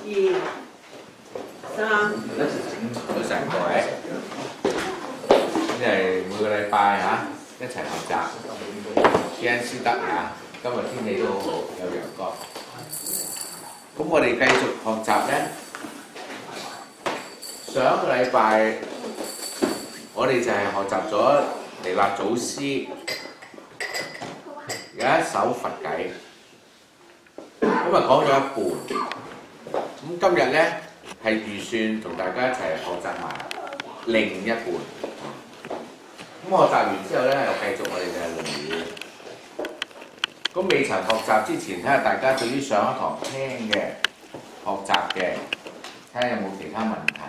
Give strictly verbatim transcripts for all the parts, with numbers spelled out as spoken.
二、三。 早晨各位，咁就係每個禮拜嚇一齊學習，基恩斯德嚇。今日天氣都好好，有陽光。咁我哋繼續學習咧。上一個禮拜我哋就係學習咗彌勒祖師有一首佛偈，咁啊講咗一半。咁今日咧係預算同大家一齊學習埋另一半。咁學習完之後咧，又繼續我哋嘅論語。咁未曾學習之前，睇下大家對於上一堂聽嘅、學習嘅，睇下有冇其他問題。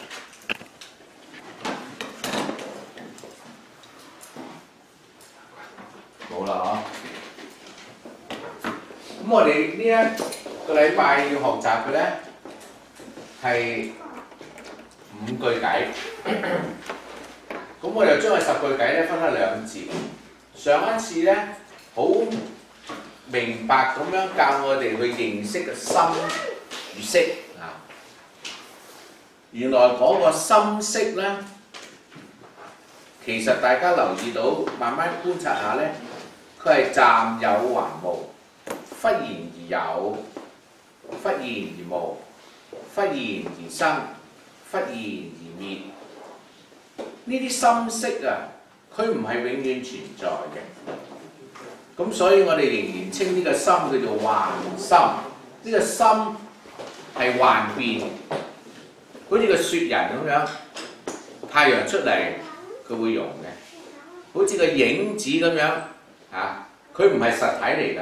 冇啦嗬。咁我哋呢一個禮拜要學習嘅咧係五句偈。咁我哋就將佢十句偈咧分開兩節。上一次咧好明白咁樣教我哋去認識嘅心與色啊。原來嗰個心色咧，其實大家留意到，慢慢觀察下咧，佢係暫有還無，忽然而有，忽然而無，忽然而生，忽然而滅。呢啲心色啊，佢唔係永遠存在嘅。咁所以我哋仍然稱呢個心叫做幻心。呢、這個心係幻變，好似個雪人咁樣，太陽出嚟佢會溶嘅，好似個影子咁樣嚇，佢唔係實體嚟㗎，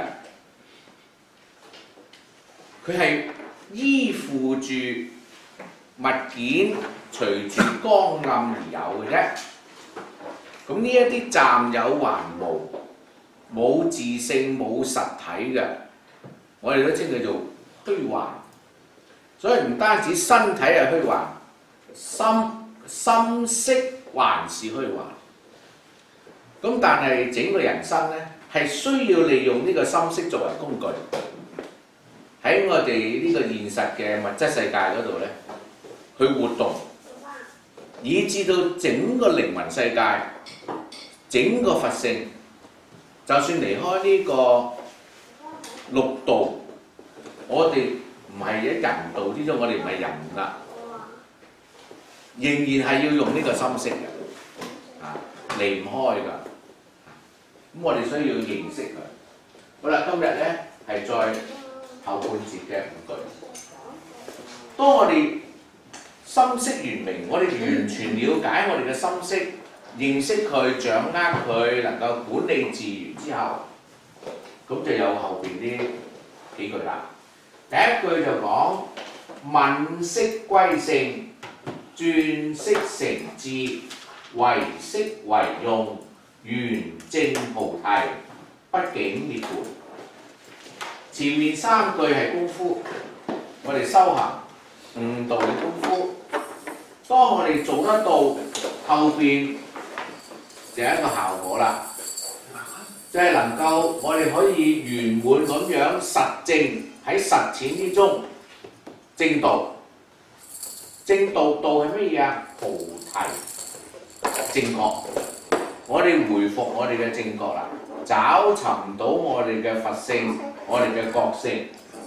佢係依附住物件隨住光暗而有嘅啫。咁呢一啲暫有還無，冇自性冇實體嘅，我哋都稱佢做虛幻。所以唔單止身體係虛幻，心心識還是虛幻。咁但係整個人生咧，係需要利用呢個心識作為工具，喺我哋呢個現實嘅物質世界嗰度咧，去活動，以至到整個靈魂世界、整個佛性，就算離開呢個六道，我哋唔係喺人道之中，我哋唔係人啦，仍然係要用呢個心識嘅，啊，離唔開㗎。咁我哋需要認識佢。好啦，今日咧係再後半節嘅五句。當我哋心識圓明，我哋完全了解我哋嘅心識，認識佢、掌握佢，能夠管理自然之後，咁就有後邊呢幾句啦。第一句就講敏識歸性，轉識成智，唯識為用，圓證菩提，畢竟涅槃。前面三句係功夫，我哋修行悟道嘅功夫。當我哋做得到，後邊就係一個效果啦，就係、是、能夠我哋可以圓滿咁樣實證喺實踐之中正道。正道道係乜嘢啊？菩提正覺。我哋回復我哋嘅正覺啦，找尋到我哋嘅佛性，我哋嘅覺性，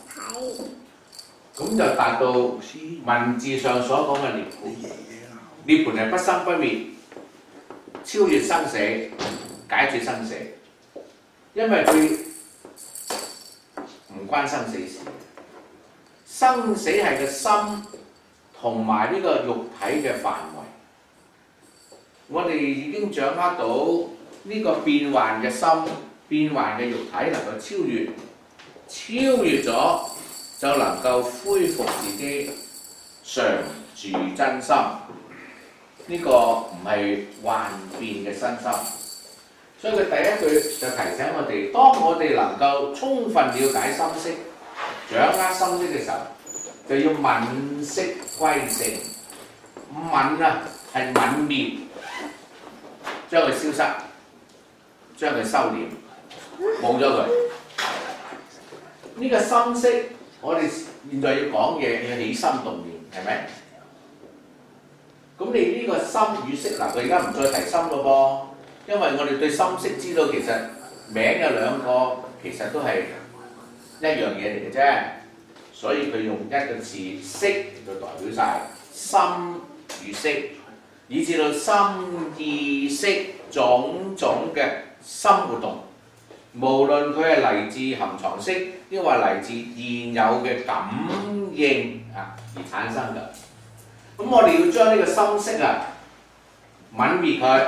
咁就達到文字上所講嘅涅槃。涅槃係不生不滅，超越生死，解決生死，因為佢唔關生死事。生死係個心同埋呢個肉體嘅範圍。我哋已經掌握到呢個變幻嘅心、變幻嘅肉體能夠超越，超越咗就能夠恢復自己常住真心。呢、這個唔係幻變嘅身心。所以佢第一句就提醒我哋，當我哋能夠充分了解心識、掌握心識嘅時候，就要敏識歸性。敏啊係泯滅，將佢消失，將佢收斂，冇咗佢。呢、這個心識，我哋現在要講嘢要起心動念，係咪？咁你呢個心與識嗱，佢而家唔再提心咯噃，因為我哋對心識知道其實名有兩個，其實都係一樣嘢嚟嘅啫，所以佢用一個字識嚟代表晒心與識，以至到心意識種種嘅心活動，無論佢係嚟自含藏識，抑或嚟自現有嘅感應啊而產生嘅。咁我哋要將呢個心識啊泯滅佢。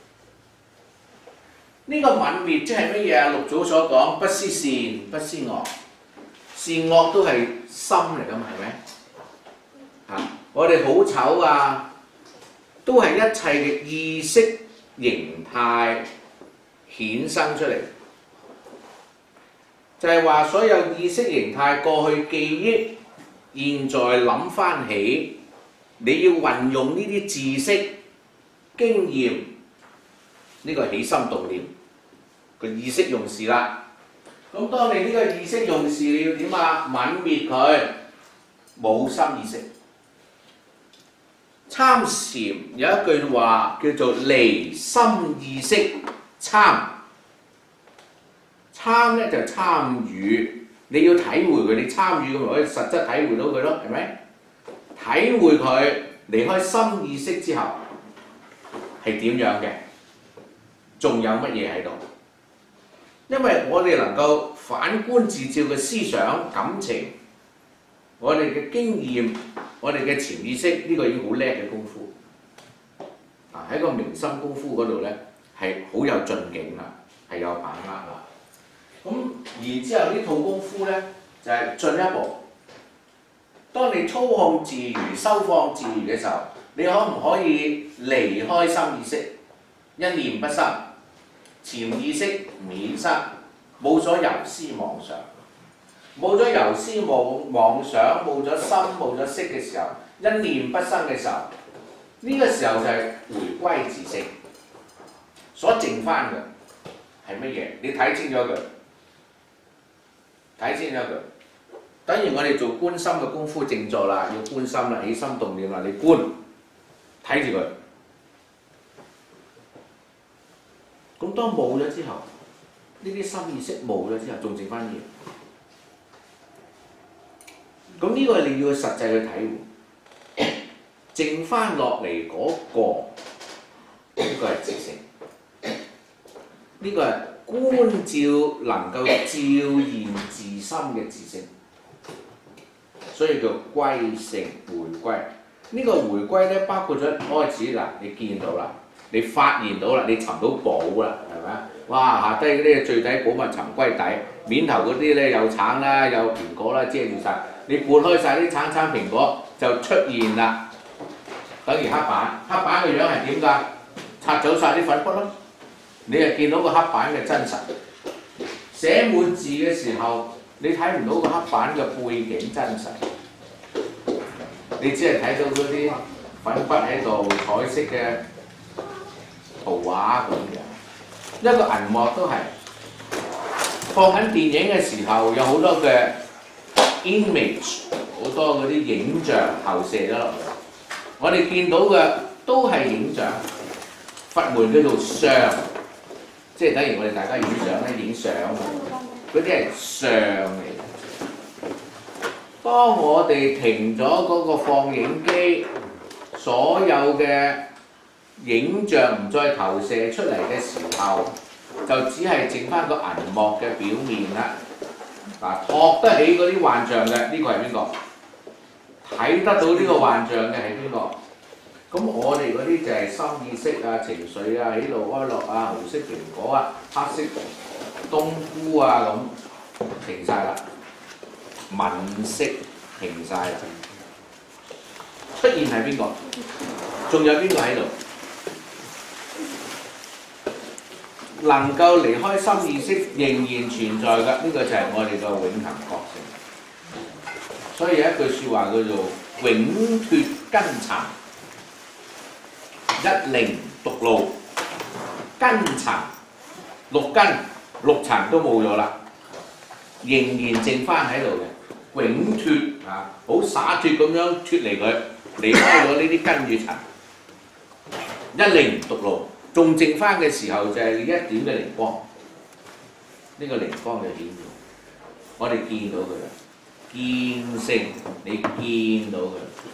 呢、這個泯滅即係乜嘢啊？六祖所講不思善，不思惡，善惡都係心嚟㗎嘛，係咪？嚇，我哋好醜啊，都係一切嘅意識形態衍生出嚟。就係話所有意識形態過去記憶，現在諗翻起。你要運用呢啲知識、經驗，呢、這個起心動念個意識用事啦。咁當你呢個意識用事，你要點啊？泯滅佢，冇心意識。參禪有一句話叫做離心意識參，參咧就參與，你要體會佢，你參與咁咪可以實質體會到佢咯，係咪？體會佢離開心意識之後係點樣嘅，仲有乜嘢喺度？因為我哋能夠反觀自照嘅思想、感情，我哋嘅經驗、我哋嘅潛意識，呢、這個已經好叻嘅功夫。啊，喺個明心功夫嗰度咧係好有進境啦，係有把握啦。咁然之後呢套功夫咧就係、是、進一步。當你操控自如、收放自如嘅時候，你可唔可以離開心意識，一念不生，潛意識唔衍生，冇咗遊思妄想，冇咗遊思妄妄想，冇咗心，冇咗識嘅時候，一念不生嘅時候，呢、這個時候就係回歸自性，所剩翻嘅係乜嘢？你睇清楚佢，睇清楚佢。等於我哋做觀心嘅功夫靜坐啦，要觀心啦，起心動念啦，你觀睇住佢。咁當冇咗之後，呢啲心意識冇咗之後，仲剩翻嘢。咁呢個你要實際去體會，剩翻落嚟嗰個，呢、這個係自性，呢、這個係觀照能夠照現自心嘅自性。所以叫歸性回歸。呢、這個回歸咧，包括咗開始嗱，你見到啦，你發現到啦，你尋到寶啦，係咪啊？哇！下低嗰啲最底寶物尋歸底，面頭嗰啲咧有橙啦，有蘋果啦，遮住晒。你撥開晒啲橙橙蘋果就出現啦，等於黑板。黑板嘅樣係點㗎？拆走晒啲粉筆咯，你就見到個黑板嘅真實。寫滿字嘅時候，你睇唔到個黑板嘅背景真實，你只係睇到嗰啲粉筆喺度彩色嘅圖畫咁樣。一個銀幕都係放緊電影嘅時候，有好多嘅 image， 好多嗰啲影像投射咗落嚟。我哋見到嘅都係影像，佛門叫做相，即係等於我哋大家影相咧，影相。嗰啲係相嚟嘅。當我哋停咗嗰個放映機，所有嘅影像唔再投射出嚟嘅時候，就只係剩翻個銀幕嘅表面啦。嗱，托得起嗰啲幻象嘅，呢、這個係邊個？睇得到呢個幻象嘅係邊個？咁我哋嗰啲就係心意識啊、情緒啊、喜怒哀樂啊、紅色蘋果啊、黑色冬菇啊咁停晒啦，聞色停晒啦。出現係邊個？仲有邊個喺度？能夠離開心意識仍然存在嘅，呢、這個就係我哋個永恆覺性。所以有一句説話叫做永脱根塵，一靈獨露。根塵六根六塵都冇咗啦，仍然剩翻喺度嘅。 永脱啊，好灑脱咁樣脱離佢，離開咗呢啲根與塵，一靈獨露，仲剩翻嘅時候就係一點嘅靈光，呢、這個靈光嘅顯現，我哋見到佢啦，見性，你見到佢。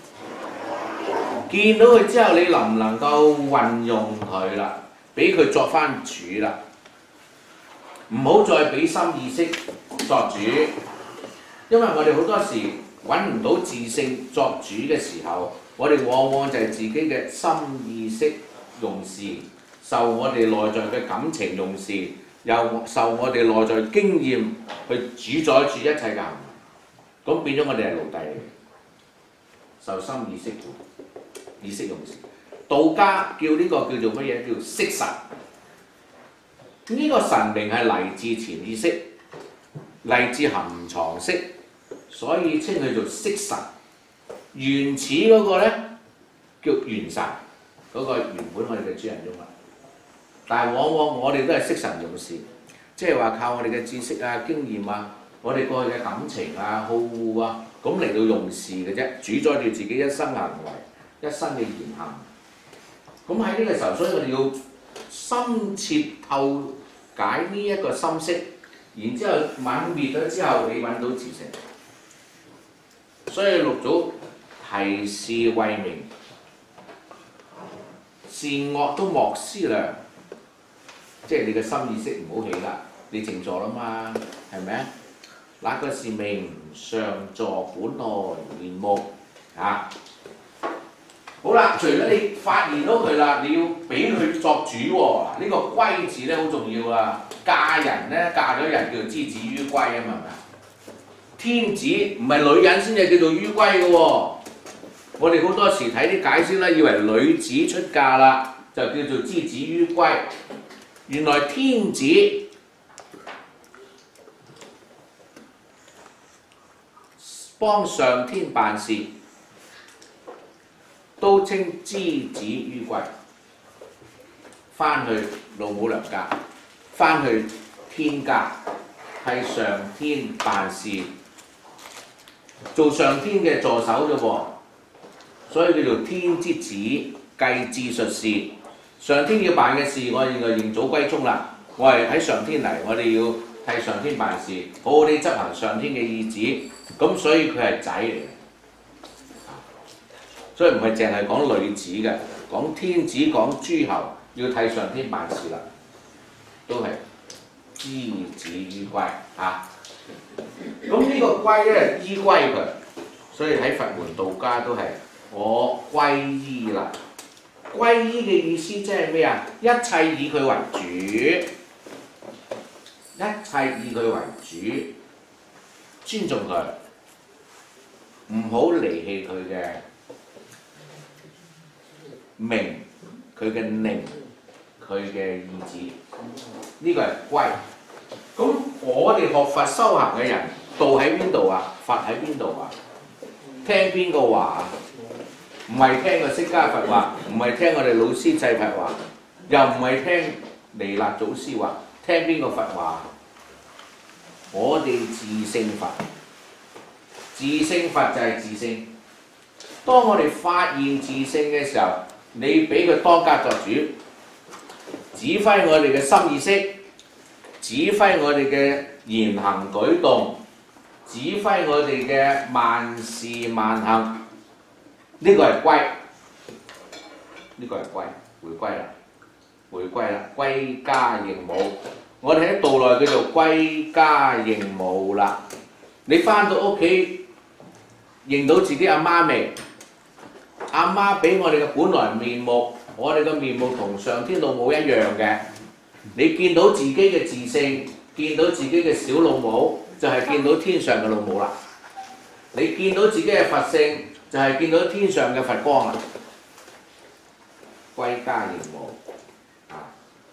見到佢之後，你能唔能夠運用佢啦？俾佢作翻主啦，唔好再俾心意識作主，因為我哋好多時揾唔到自性作主嘅時候，我哋往往就係自己嘅心意識用事，受我哋內在嘅感情用事，又受我哋內在經驗去主宰住一切嘅行為，咁變咗我哋係奴隸嚟嘅，受心意識意識用事。道家叫呢個叫做乜嘢？叫識神。呢、這個神明係嚟自潛意識，嚟自含藏識，所以稱佢做識神。原始嗰個咧叫元神，嗰、那個原本我哋嘅主人用啦。但係往往我哋都係識神用事，即係話靠我哋嘅知識啊、經驗啊、我哋過去嘅感情啊、好惡啊，咁嚟到用事嘅啫，主宰住自己一生嘅行為、一生嘅言行。咁喺呢個時候，所以我哋要深切透解呢一個心識，然之後泯滅咗之後，你揾到自性。所以六祖提示慧明，善惡都莫思量，即係你嘅心意識唔好起啦，你靜坐啦嘛，係咪啊？那個是名常坐本來面目啊！好啦，除咗你發現到佢啦，你要俾佢作主喎。嗱，呢個歸字咧好重要啊！嫁人咧，嫁咗人叫做之子於歸啊嘛，係咪啊？天子唔係女人先至叫做於歸嘅喎。我哋好多時睇啲解釋咧，以為女子出嫁啦，就叫做之子於歸。原來天子幫上天辦事，都稱之子於歸，翻去老母娘家，翻去天家，替上天辦事，做上天嘅助手啫喎，所以叫做天之子，繼志術事。上天要辦嘅事，我哋就認祖歸宗啦。我係喺上天嚟，我哋要替上天辦事，好好地執行上天嘅意旨。咁所以佢係仔嚟嘅。所以唔係淨係講女子嘅，講天子講諸侯要替上天辦事啦，都係之子於歸嚇。咁、啊、呢個歸咧依歸佢，所以喺佛門道家都係我歸依啦。歸依嘅意思即係咩啊？一切以佢為主，一切以佢為主，尊重佢，唔好離棄佢嘅名，佢嘅寧，佢嘅意志，呢、這個係歸。咁我哋學佛修行嘅人，道喺邊度啊？佛喺邊度啊？聽邊個話啊？唔係聽個釋迦佛話，唔係聽我哋老師制佛話，又唔係聽彌勒祖師話，聽邊個佛話？我哋自性佛，自性佛就係自性。當我哋發現自性嘅時候，你俾佢當家作主，指揮我哋嘅心意識，指揮我哋嘅言行舉動，指揮我哋嘅萬事萬行。呢個係歸，呢個係歸，回歸啦，回歸啦，歸家認母。我哋喺道內叫做歸家認母啦。你翻到屋企認到自己阿媽未？阿媽俾我哋嘅本來面目，我哋嘅面目同上天老母一樣嘅。你見到自己嘅自性，見到自己嘅小老母，就係、是、見到天上嘅老母啦。你見到自己嘅佛性，就係見到天上嘅佛光啦。歸家認母啊，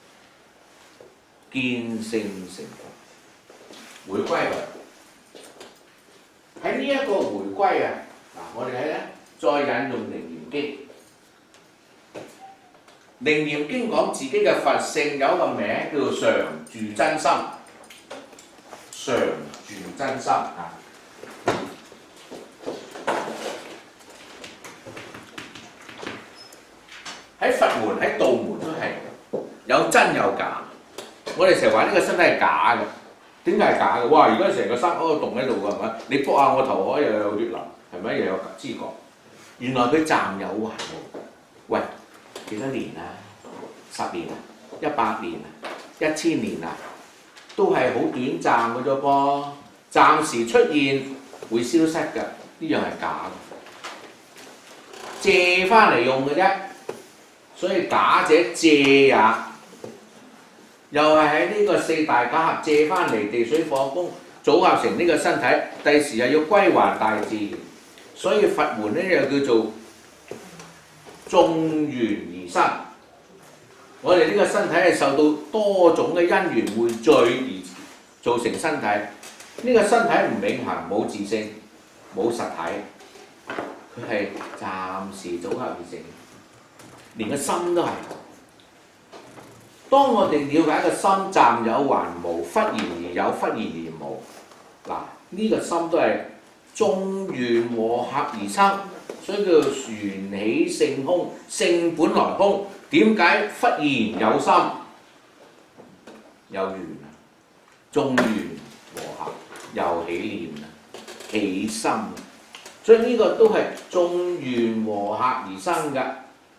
見性成佛，回歸佢。喺呢一個回歸啊，嗱，我哋睇咧，再引用《楞嚴經》。《楞嚴經》講自己嘅佛性有一個名叫做常住真心，常住真心啊。 喺佛門喺道門都係有真有假。我哋成日話呢個身體係假嘅，點解係假嘅？哇！而家成個生嗰個洞喺度㗎，係咪？你卜下我頭海又有血流，係咪？又有知覺。原來佢暫有還無。喂，幾多年啊？十年啊？一百年啊？一千年啊？都係好短暫嘅啫噃，暫時出現會消失㗎，呢樣係假嘅，借翻嚟用嘅啫。所以假者借也，又係喺呢個四大假合借翻嚟地水火風組合成呢個身體，第時又要歸還大自然。所以佛門呢又叫做眾緣而生。我哋呢個身體係受到多種嘅因緣匯聚而造成身體。呢、這個身體唔永恆，冇自性，冇實體，佢係暫時組合而成。連個心都係。當我哋了解個心暫有還無，忽然而有，忽然而無。嗱，呢、這個心都係眾緣和合而生，所以叫做緣起性空，性本來空。點解忽然有心有緣啊？眾緣和合又起念啊，起心。所以呢個都係眾緣和合而生㗎。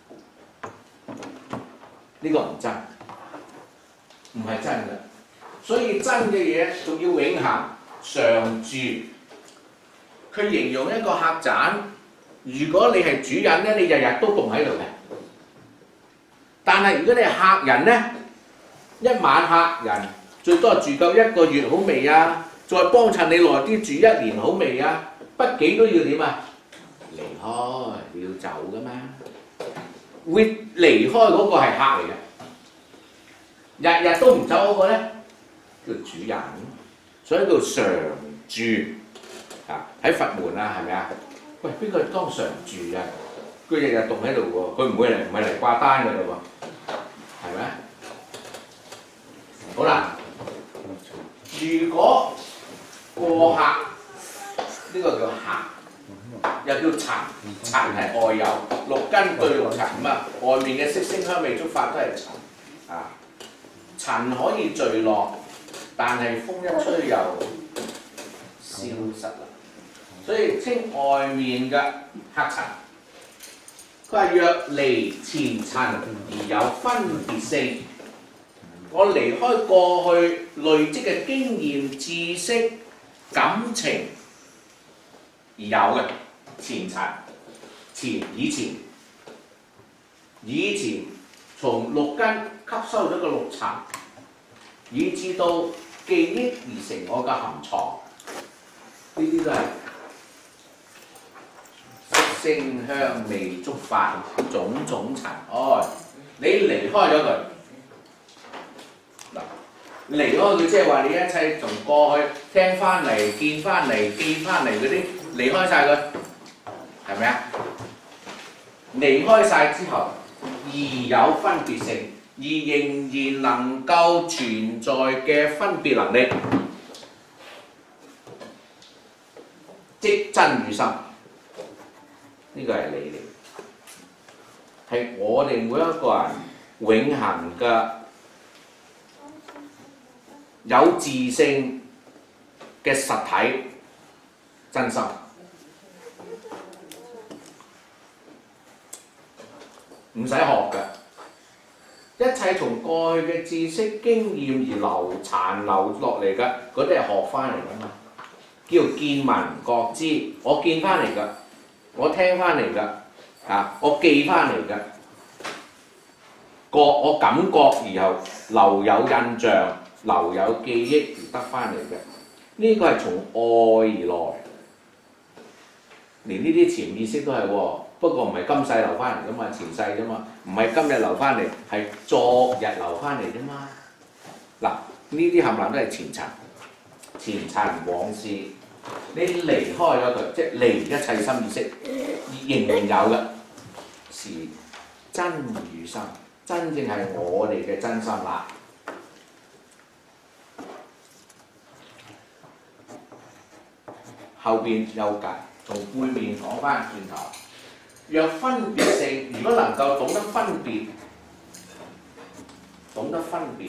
呢、這個唔真，唔係真嘅。所以真嘅嘢仲要永恆常住。佢形容一個客棧，如果你係主人咧，你日日都棟喺度嘅。但係如果你係客人咧，一晚客人最多住夠一個月好未啊？再幫襯你耐啲住一年好未啊？不幾都要點啊？離開，你要走噶嘛？會離開嗰個係客嚟嘅，日日都唔走嗰個咧叫主人，所以叫常住啊！喺佛門啊，係咪啊？喂，邊個當常住啊？佢日日棟喺度喎，佢唔會嚟唔係嚟掛單㗎嘞喎。係咪？好啦，如果過客，呢、這個叫客，又叫塵，塵係外有，六根對六塵啊，外面嘅色聲香味觸法都係塵啊。塵可以聚落，但係風一吹又消失啦，所以稱外面嘅客塵。佢話若離前塵而有分別性，我離開過去累積嘅經驗、知識、感情而有嘅前塵，前以前，以前從六根吸收咗個六塵，以至到記憶而成我嘅含藏，呢啲都係聲香味觸法種種塵埃，你離開咗佢，嗱，離開佢即係話你一切從過去聽翻嚟、見翻嚟、記翻嚟嗰啲離開晒佢，係咪啊？離開晒之後，而有分別性，而仍然能夠存在嘅分別能力，即真與心。呢個係你嚟，係我哋每一個人永恆嘅有自性嘅實體真心，唔使學嘅，一切從過去嘅知識經驗而流殘留落嚟嘅，嗰啲係學翻嚟㗎嘛，叫見聞覺知，我見翻嚟㗎。我聽翻嚟㗎，啊！我記翻嚟㗎，覺我感覺，然後留有印象、留有記憶而得翻嚟嘅。呢、這個係從愛而來，連呢啲潛意識都係喎。不過唔係今世留翻嚟㗎嘛，前世啫嘛，唔係今日留翻嚟，係昨日留翻嚟啫嘛。嗱，呢啲冚唪唥都係前塵，前塵往事。你離開咗佢，即係離一切心意識，仍然有嘅，是真與心，真正係我哋嘅真心啦。後邊又解，從背面講翻轉頭， 若分別性，如果能夠懂得分別，懂得分別，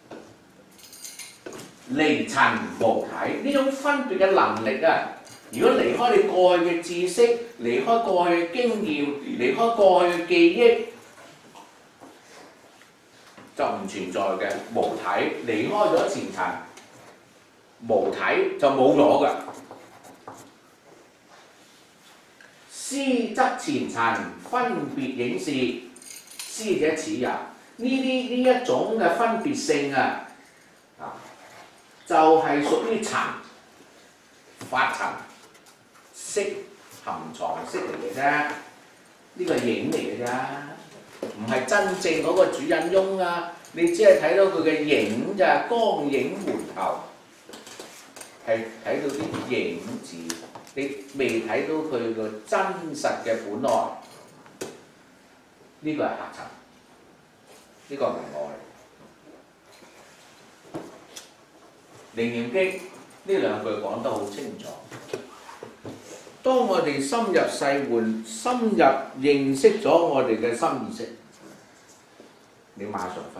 離塵無體呢種分別嘅能力啊！如果離開你過去嘅知識，離開過去嘅經驗，離開過去嘅記憶，就唔存在嘅無體。離開咗前塵，無體就冇咗㗎。師則前塵，分別影是，師者此也。呢啲呢一種嘅分別性啊，啊，就係、是、屬於塵、法塵、色、含藏色嚟嘅啫。呢個係影嚟嘅啫，唔係真正嗰個主人翁啊！你只係睇到佢嘅影咋，光影回頭，係睇到啲影子，你未睇到佢個真實嘅本來。呢、這個係客塵。呢個唔係我嚟。《楞嚴經》呢兩句講得好清楚。當我哋深入細換、深入認識咗我哋嘅心意識，你馬上分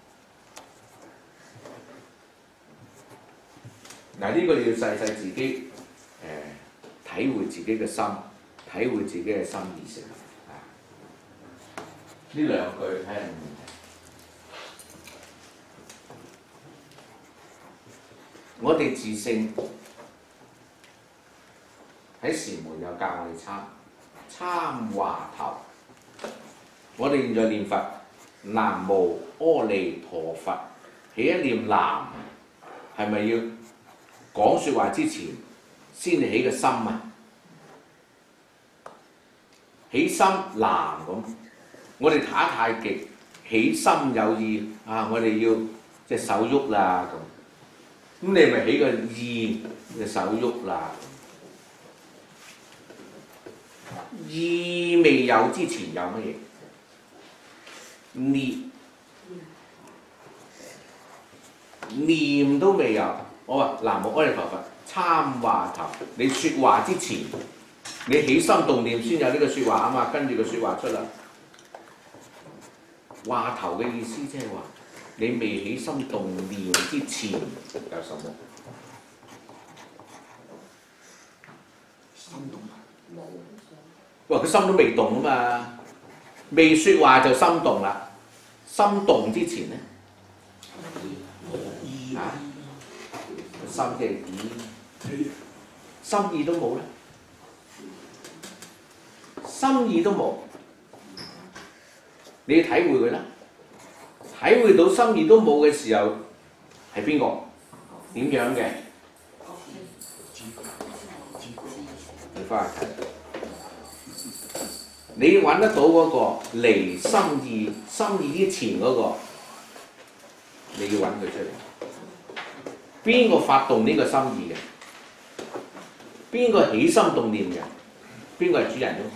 開。嗱，呢個你要細細自己誒、呃、體會自己嘅心，體會自己嘅心意識。啊，呢兩句睇下。我哋自性喺禪門又教我哋參參話頭。我哋現在念佛，南無阿彌陀佛，起一念南，係咪要講説話之前先起個心啊？起心南咁，我哋打太極，起心有意啊！我哋要隻手喐啦咁。咁你咪起個意嘅手喐啦，意未有之前有乜嘢？念念都未有。我話南無阿彌陀佛，參話頭。你説話之前，你起心動念先有呢個説話啊嘛，跟住個説話出嚟。話頭嘅意思即係話。你未起心動念之前有什麼？心動冇。哇！佢心都未動啊嘛，未説話就心動啦。心動之前咧，啊，心即係意，心意都冇咧，心意都冇，你要體會佢啦。體會到心意都冇嘅時候，係邊個？點樣嘅？你翻去睇，你揾得到嗰個離心意、心意之前嗰個，你要揾佢出嚟。邊個發動呢個心意嘅？邊個起心動念嘅？邊個係主人翁？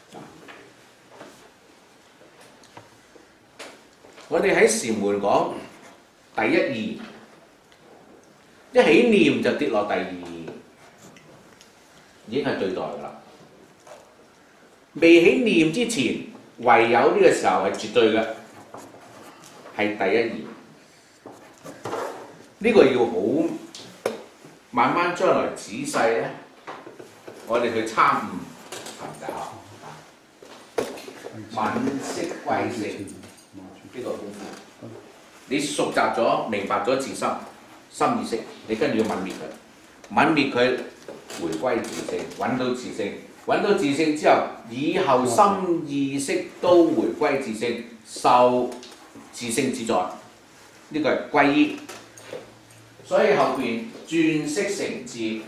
我哋喺禪門講第一義，一起念就跌落第二義，已經係對待㗎啦。未起念之前，唯有呢個時候係絕對嘅，係第一義。呢、這個要好慢慢將來仔細咧，我哋去參悟尋找，敏識慧性。呢個功夫，你熟習咗、明白咗自心心意識，你跟住要泯滅佢，泯滅佢，回歸自性，揾到自性，揾到自性之後，以後心意識都回歸自性，受自性自在，呢、這個係歸依。所以後邊轉識成智，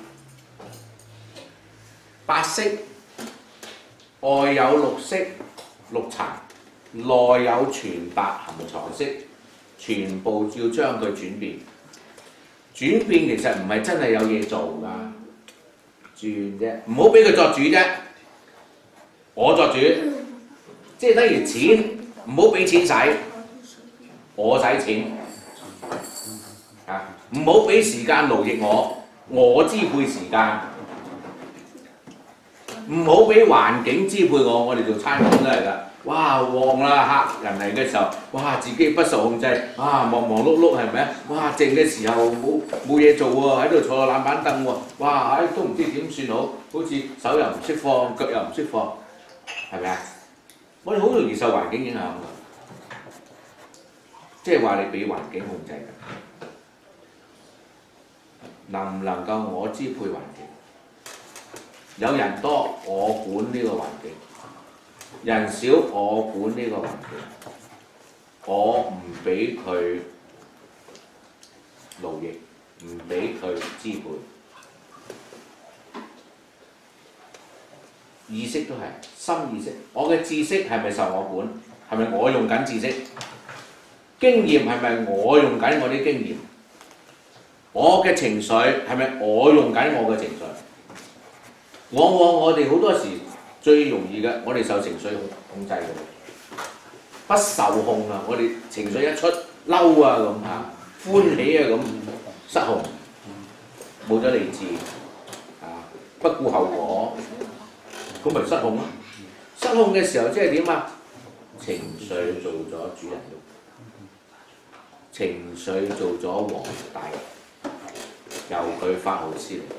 八識外有六識六塵。內有全白含藏識，全部要將佢轉變。轉變其實唔係真係有嘢做㗎，轉啫，唔好俾佢作主啫。我作主，即係等於錢，唔好俾錢使，我使錢。啊，唔好俾時間奴役我，我支配時間。 唔好俾環境支配我。我哋做餐館都係㗎。哇旺啦，客人嚟嘅時候，哇自己不受控制，啊忙忙碌碌係咪啊？哇靜嘅時候冇冇嘢做喎，喺度坐個冷板凳喎，哇唉都唔知點算好，好似手又唔識放，腳又唔識放，係咪啊？我哋好容易受環境影響㗎，即係話你俾環境控制㗎，能唔能夠我支配環境？有人多，我管呢個環境。人少，我管呢個環境，我唔俾佢勞役，唔俾佢支配。意識都係心意識，我嘅知識係咪受我管？係咪我用緊知識？經驗係咪我用緊我啲經驗？我嘅情緒係咪我用緊我嘅情緒？往往我哋好多時最容易嘅，我哋受情緒控制嘅，不受控啊！我哋情緒一出嬲啊咁嚇，歡喜啊咁失控，冇咗理智啊，不顧後果，咁咪失控咯。失控嘅時候即係點啊？情緒做咗主人咯，情緒做咗皇帝，由佢發號施令，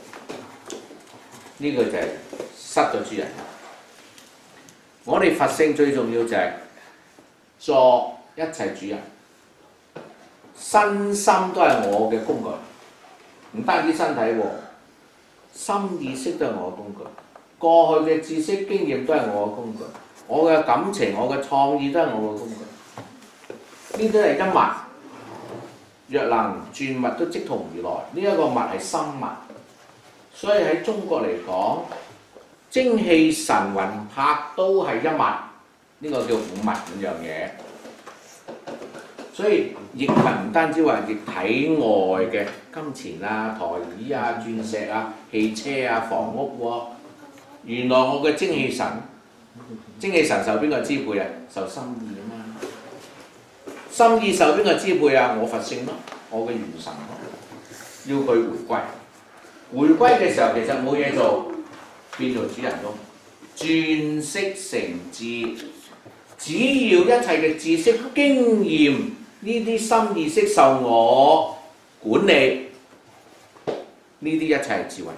呢、這個就係失咗主人。我哋佛性最重要就係作一切主人，身心都係我嘅工具，唔單止身體喎，心意識都係我嘅工具，過去嘅知識經驗都係我嘅工具，我嘅感情、我嘅創意都係我嘅工具。呢啲係一物，若能轉物都即同如來。呢、這、一個物係心物，所以喺中國嚟講，精氣神魂魄都係一物，呢、這個叫五物五樣嘢。所以液物唔單止話液體外嘅金錢啊、台椅啊、鑽石啊、汽車啊、房屋喎、啊，原來我嘅精氣神，精氣神受邊個支配啊？受心意啊嘛。心意受邊個支配啊？我佛性咯，我嘅元神咯，要佢回歸。回歸嘅時候其實冇嘢做，變做主人公，轉識成智。只要一切嘅知識經驗呢啲心意識受我管理，呢啲一切係智慧，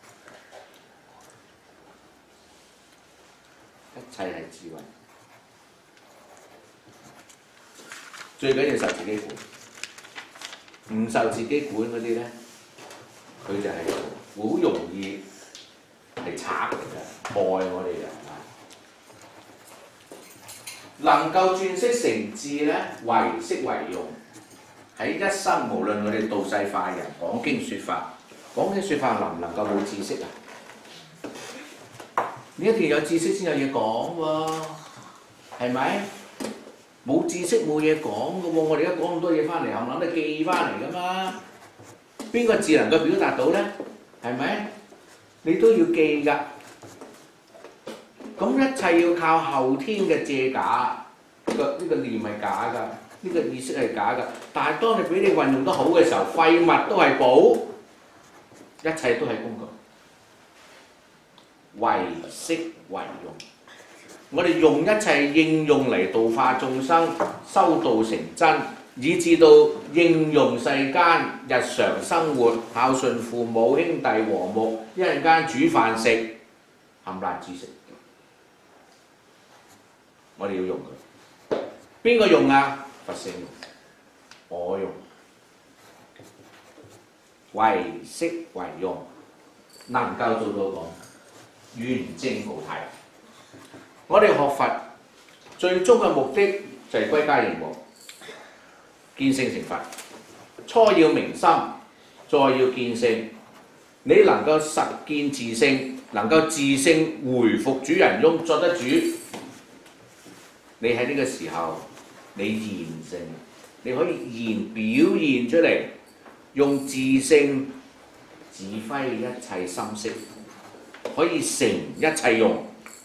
一切係智慧。最緊要受自己管，唔受自己管嗰啲咧，佢就係好容易係賊嚟嘅，害我哋嘅。能夠轉識成智咧，為識為用，喺一生無論我哋度世化人講經説法，講經説法能唔能夠冇知識啊？你一定要有知識先有嘢講喎，係咪？冇知識冇嘢講嘅喎，我哋而家講咁多嘢翻嚟，冚唪唥都記翻嚟噶嘛？邊個字能夠表達到咧？係咪？你都要記㗎。咁一切要靠後天嘅借假，呢、這個呢、這個念係假㗎，呢、這個意識係假㗎。但係當你俾你運用得好嘅時候，廢物都係寶，一切都係工具，為識為用。我哋用一切應用嚟度化眾生，修道成真，以至到應用世間日常生活，孝順父母、兄弟和睦，一陣間煮飯食，冚唪唥知識。我哋要用佢，邊個用啊？佛性用，我用，為識為用，能夠做到講圓證無題。我哋學佛最終嘅目的就係歸家營務，見性成佛。初要明心，再要見性。你能夠實見自性，能夠自性回復主人翁，作得主。你喺呢個時候，你現性，你可以現表現出嚟，用自性指揮一切心識，可以成一切用。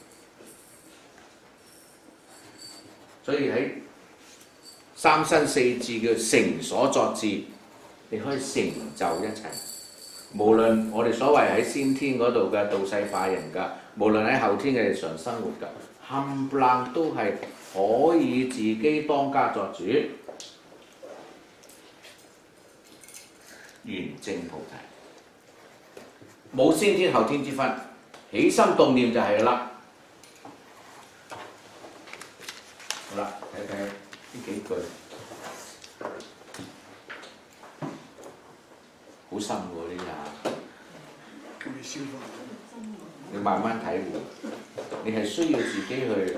所以喺三身四智叫成所作智，你可以成就一切。 無論我哋所謂喺先天嗰度嘅道世化人㗎，無論喺後天嘅日常生活㗎，冚唪唥都係可以自己當家作主，圓證菩提，冇先天後天之分，起心動念就係啦。好啦，睇睇呢幾句，好深喎呢下。你慢慢體會，你係需要自己去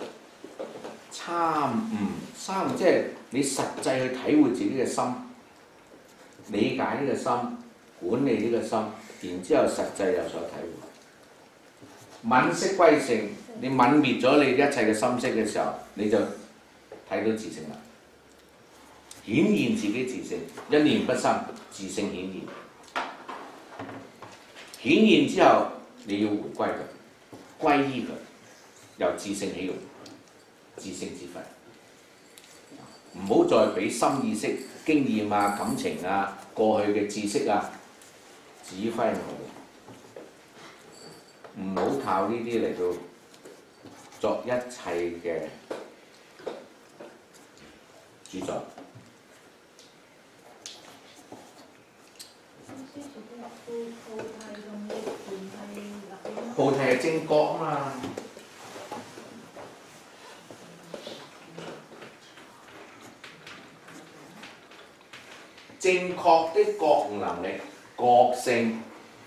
參悟、參悟，即係你實際去體會自己嘅心，理解呢個心，管理呢個心，然之後實際有所體會。泯色歸性，你泯滅咗你一切嘅心識嘅時候，你就睇到自性啦，顯現自己自性，一念不生，自性顯現。顯現之後，你要回歸佢，歸依佢，由自性起用，自性之分。唔好再俾心意識、經驗啊、感情啊、過去嘅知識啊指揮我哋，唔好靠呢啲嚟到作一切嘅主宰。菩提係正覺啊嘛，正確的覺悟能力、覺性，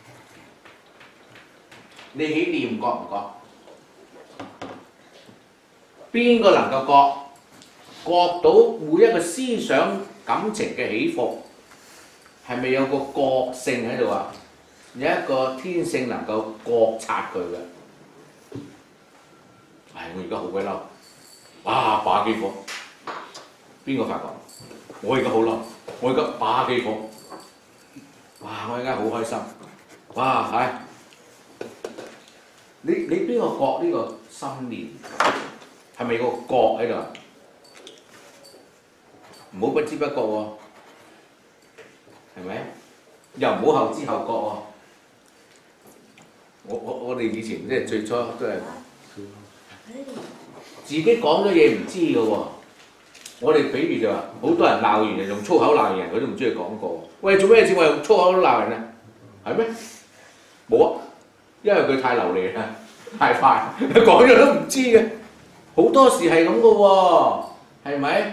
你起念覺唔覺？邊個能夠覺？覺到每一個思想感情嘅起伏，係咪有個覺性喺度啊？有一個天性能夠覺察佢嘅。唉，我而家好鬼嬲，哇把幾火！邊個發覺？我而家好嬲，我而家把幾火！哇！我而家好開心，哇係！你你邊個覺呢個心念？係咪個覺喺度啊？唔好不知不覺喎，係咪？又唔好後知後覺喎。我我我哋以前即係最初都係自己講咗嘢唔知嘅喎。我哋比喻就話，好多人鬧完人用粗口鬧人，佢都唔知佢講過。喂，做咩事我用粗口鬧人啊？係咩？冇啊，因為佢太流利啦，太快，講咗都唔知嘅。好多時係咁嘅喎，係咪？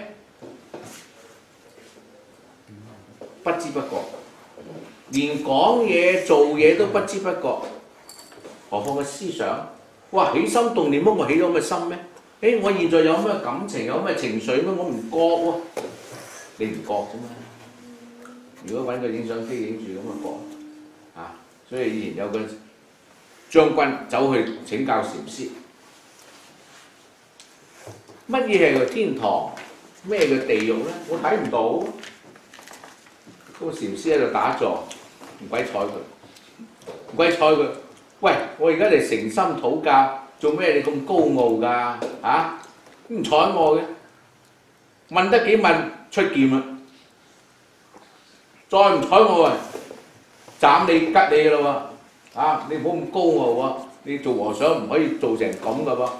不知不覺，連講嘢做嘢都不知不覺。何況個思想，哇！起心動念乜？我起咗咁嘅心咩？誒，我現在有咩感情，有咩情緒咩？我唔覺喎，你唔覺啫嘛。如果揾個影相機影住咁啊覺，啊！所以以前有個將軍走去請教禪師，乜嘢係個天堂？咩叫地獄咧？我睇唔到。嗰個禪師喺度打坐，唔鬼睬佢，唔鬼睬佢。喂，我而家嚟誠心討教，做咩你咁高傲㗎？啊，唔睬我嘅，問得幾問出劍啦！再唔睬我啊，斬你吉你㗎啦喎！啊，你唔好咁高傲喎，你做和尚唔可以做成咁㗎噃。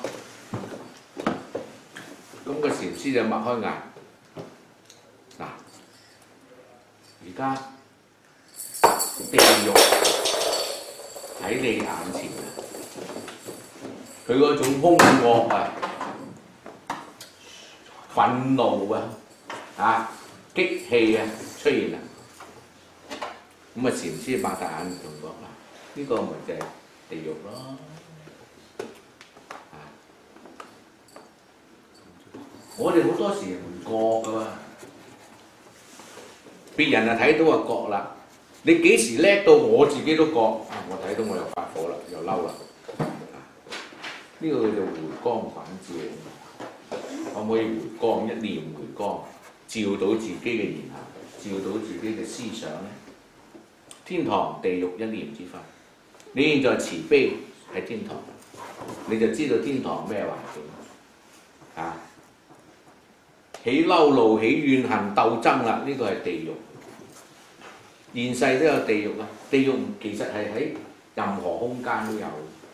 咁個禪師就擘開眼，嗱，而家地獄喺你眼前啊！佢嗰種兇惡啊、憤怒啊、啊激氣啊出現啦。咁啊，禪師擘大眼同講啦：呢個咪就係地獄咯。啊！我哋好多時唔覺噶喎，別人啊睇到啊覺啦。你幾時叻到我自己都覺啊！我睇到我又發火啦，又嬲啦。呢、這個叫做回光返照，可唔可以回光？一念回光，照到自己嘅言行，照到自己嘅思想咧？天堂、地獄一念之分。你現在慈悲係天堂，你就知道天堂咩環境啊？起嬲怒、起怨恨、鬥爭啦，呢、這個係地獄。 現世都有地獄啊！地獄其實係喺任何空間都有，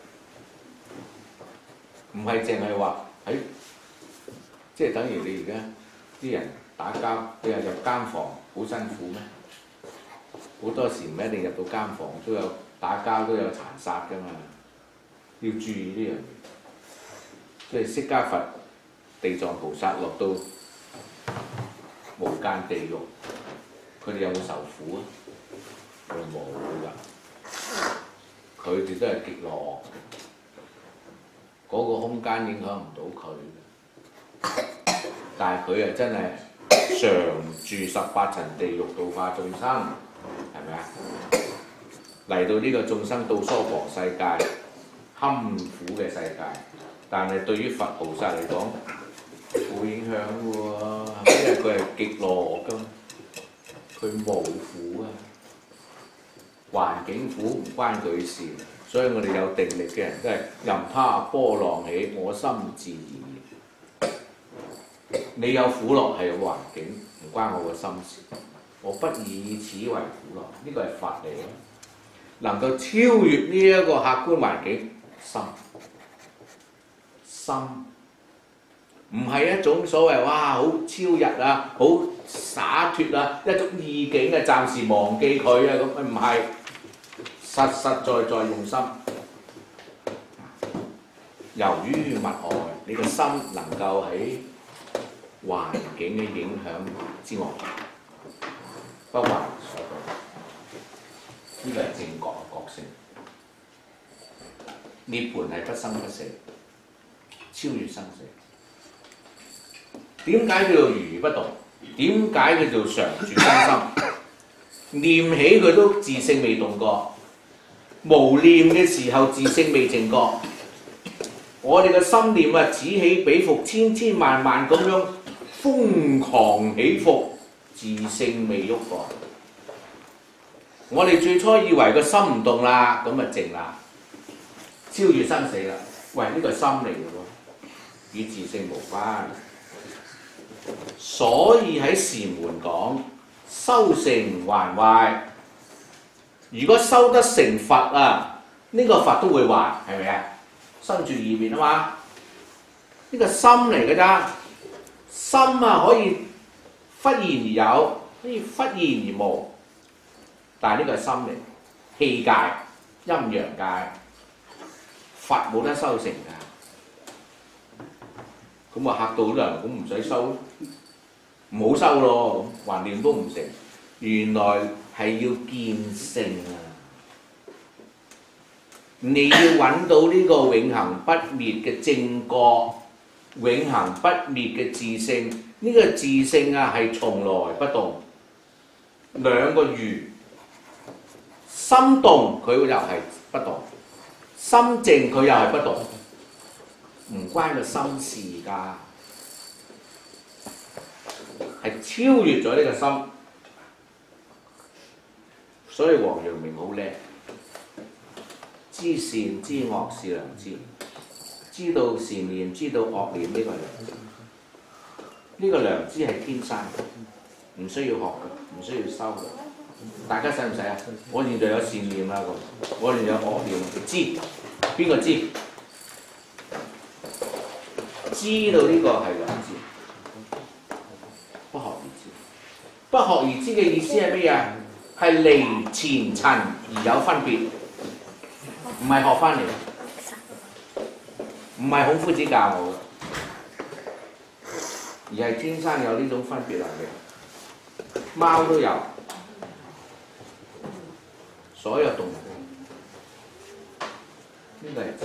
唔係淨係話喺，即係等於你而家啲人打交，你又入間房好辛苦咩？好多時唔一定入到間房都有打交，都有殘殺㗎嘛，要注意呢樣嘢。所以釋迦佛、地藏菩薩落到無間地獄，佢哋有冇受苦啊？佢冇㗎，佢哋都係極樂，嗰、那個空間影響唔到佢，但係佢啊真係常住十八層地獄度化眾生，係咪啊？嚟到呢個眾生到娑婆世界，堪苦嘅世界，但係對於佛菩薩嚟講冇影響嘅喎，因為佢係極樂㗎嘛，佢冇苦啊。環境苦唔關佢事，所以我哋有定力嘅人都係任他波浪起，我心自然。你有苦樂係有環境，唔關我個心事。我不以此為苦樂，呢個係法嚟嘅，能夠超越呢一個客觀環境，心心唔係一種所謂哇好超逸啊，好灑脱啊，一種意境啊，暫時忘記佢啊咁，唔係。實實在在用心，由於物外，你個心能夠喺環境嘅影響之外，不為所動。呢個係正覺嘅覺性。涅槃係不生不死，超越生死。點解叫做如如不動？點解叫做常住真心？念起佢都自性未動過。無念嘅時候，自性未淨覺。我哋嘅心念啊，此起彼伏，千千萬萬咁樣瘋狂起伏，自性未喐過。我哋最初以為個心唔動啦，咁咪靜啦，超越生死啦。喂，呢個係心嚟嘅喎，與自性無關。所以喺禪門講修成還壞。如果修得成佛啊，呢、這個佛都會壞，係咪啊？生住異滅啊嘛，呢、這個心嚟嘅咋，心啊可以忽然而有，可以忽然而無，但係呢個係心嚟，氣界、陰陽界，佛冇得修成㗎。咁啊嚇到啲人，咁唔使修，唔好修咯，咁橫掂都唔成。原來係要見性啊！你要揾到呢個永恆不滅嘅正覺，永恆不滅嘅自性。呢、這個自性啊係從來不動，兩個如心動佢又係不動，心靜佢又係不動，唔關個心事㗎，係超越咗呢個心。所以王陽明好叻，知善知惡是良知，知道善念知道惡念呢個良知，呢、這個良知係天生，唔需要學嘅，唔需要修嘅。大家使唔使啊？我現在有善念啦，咁我現在有惡念，知邊個知？知道呢個係良知，不學而知。不學而知嘅意思係咩啊？係離前塵而有分別，唔係學翻嚟，唔係孔夫子教我嘅，而係天生有呢種分別能力。貓都有，所有動物呢個係自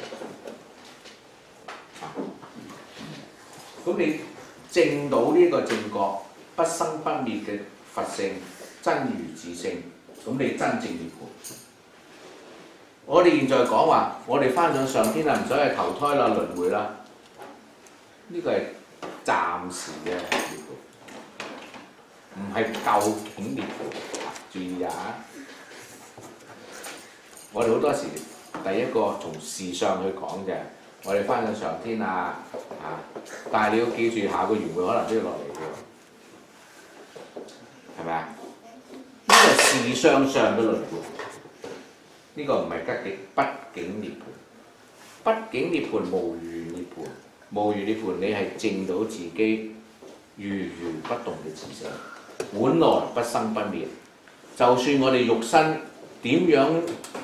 然。咁你證到呢個正覺不生不滅嘅佛性。真如自性，咁你真正涅槃。我哋現在講話，我哋翻上上天啦，唔使去投胎啦、輪迴啦，呢、這個係暫時嘅涅槃，唔係究竟涅槃。注意啊！我哋好多時第一個從事上去講嘅，我哋翻上上天啊，啊！但係你要記住，下個圓會可能都要落嚟嘅，係咪啊？呢個事自相上嘅輪迴。呢、這個唔係吉境，不境涅槃。不境涅槃無餘涅槃，無餘涅槃你係證到自己如如不動嘅自性，本來不生不滅。就算我哋肉身點樣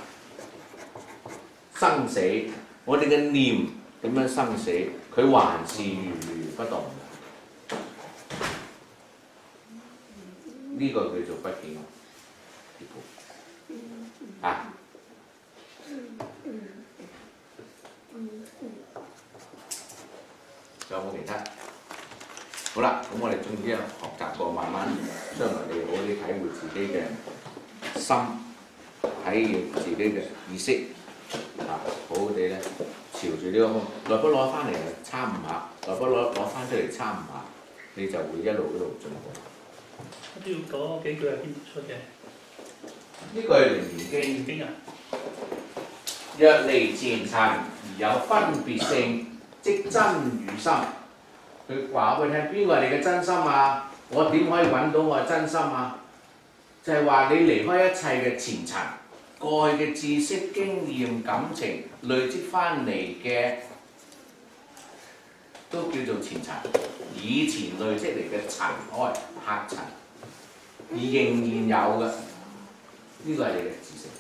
生死，我哋嘅念點樣生死，佢還是如如不動。呢、這個叫做不境涅槃啊！仲有冇其他？好啦，咁我哋總之學習過，慢慢將來你好啲體會自己嘅心，體驗自己嘅意識，啊，好好地咧朝住呢個方，來不攞翻嚟參悟下，來不攞攞翻出嚟參悟下，你就會一路一路進步。 都要講幾句係邊出嘅？ 呢個係《楞嚴經》 經啊！ 若離前塵而有分別性，即真如心。佢話俾你聽，邊個係你嘅真心啊？我點可以揾到我嘅真心啊？就係、是、話你離開一切嘅前塵，過去嘅知識、經驗、感情累積翻嚟嘅，都叫做前塵。以前累積嚟嘅塵埃、黑塵，而仍然有嘅，呢、這個係你嘅知識。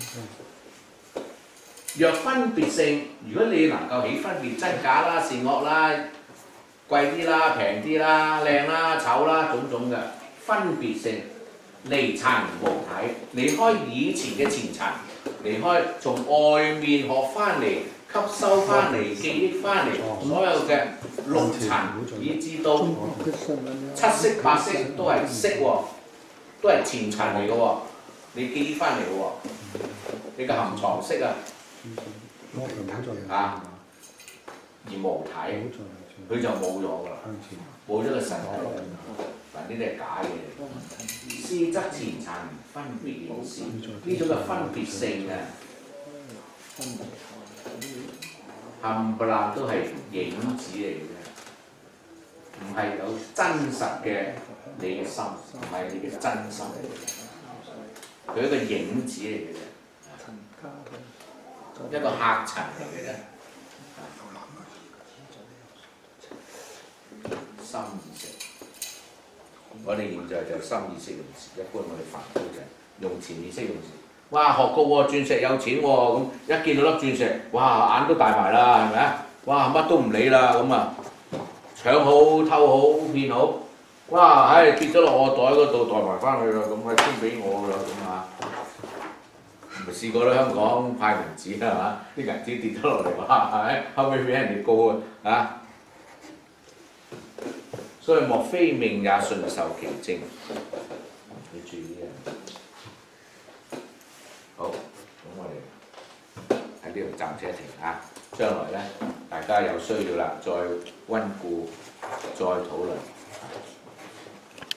若分別性，如果你能夠起分別真假啦、善惡啦、貴啲啦、平啲啦、靚啦、醜啦，種種嘅分別性，離塵無體，離開以前嘅前塵，離開從外面學翻嚟、吸收翻嚟、記憶翻嚟所有嘅六塵，以至到七色八色都係色喎，都係前塵嚟嘅喎，你記憶翻嚟嘅喎，你嘅含藏色啊！啊，而無體，佢就冇咗㗎啦，冇咗個實體。嗱，呢啲係假嘅。思則前塵分別影視，呢種嘅分別性啊，冚唪唥都係影子嚟嘅，唔係有真實嘅你嘅心，唔係你嘅真心嚟嘅，佢一個影子嚟嘅啫。一個客塵嚟嘅啫，心意識。我哋現在就心意識用詞，一般我哋凡夫就係用潛意識用詞。哇，學過喎，鑽石有錢喎，咁一見到粒鑽石，哇眼都大埋啦，係咪啊？哇乜都唔理啦，咁啊搶好偷好騙好，哇唉跌咗落我袋嗰度袋埋翻去啦，咁啊先俾我啦，咁啊。咪試過啦，香港派銀紙係嘛？啲銀紙跌咗落嚟，哇！係咪後尾俾人哋告啊！所以莫非命也順受其正，你注意啊！好，咁我哋喺呢度暫且停啊！將來咧，大家有需要啦，再溫故，再討論。